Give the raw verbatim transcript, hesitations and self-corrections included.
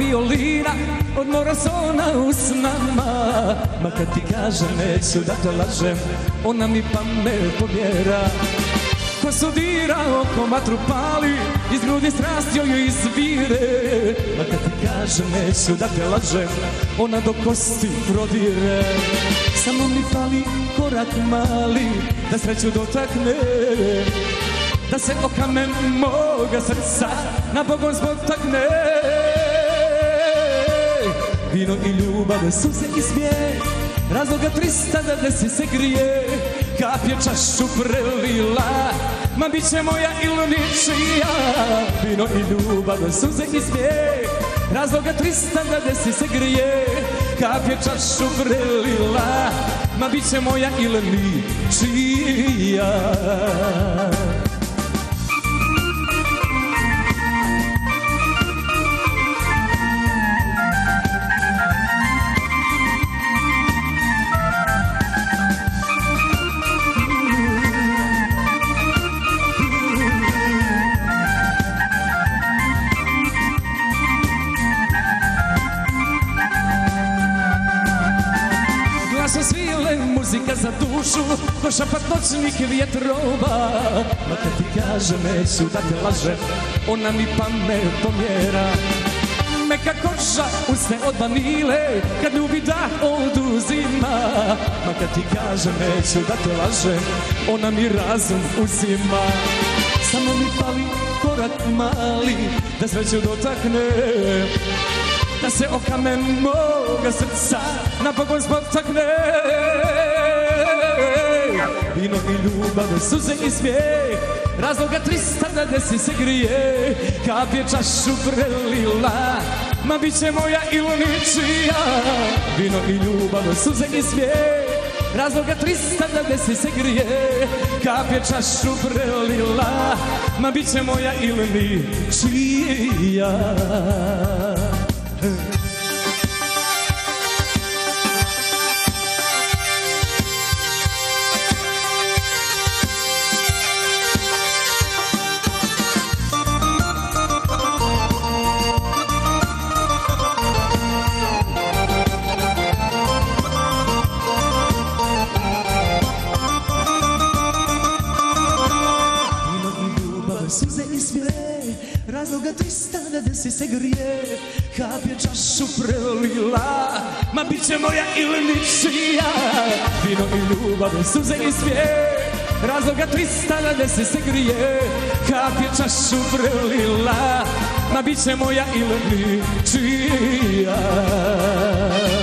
violina, od mora zona u snama. Ma kad ti kažem neću da te lažem, ona mi pamet pomjera. Ko sudira oko vatru pali, iz grudi strast joj izvire. Ma kad ti kažem neću da te lažem, ona do kosti prodire. Samo mi fali korak mali, da sreću dotakne, da se o kamen moga srca na Bogom spotakne. Vino i ljubav, suze i smijeh, razloga trista da desi se grije. Kap je čašu prelila, ma bit će moja ili ničija. Vino i ljubav, suze i smijeh, razloga trista da desi se grije. Kap je čašu prelila, ma bit će moja ili ničija. Glasom svile, muzika za dušu, ko šapat noćnih vjetrova. Ma kad ti kažem neću da te lažem, ona mi pamet pomjera. Meka koža, usne od vanile, kad ljubi dah oduzima. Ma kad ti kažem neću da te lažem, ona mi razum uzima. Samo mi fali korak mali, da sreću dotakne, da se o kamen moga srca na Bogom spotakne. Vino i ljubav, suze i smijeh, razloga trista da desi se grije. Kap je čašu prelila, ma bit će moja ili ničija. Vino i ljubav, suze i smijeh, razloga trista da desi se grije. Kap je čašu prelila, ma bit će moja ili ničija. Suze i smijeh, razloga trista da desi se grije. Kap je čašu prelila, ma bit će moja ili ničija. Vino i ljubav, suze i smijeh, razloga trista da desi se grije. Kap je čašu prelila, ma bit će moja ili ničija.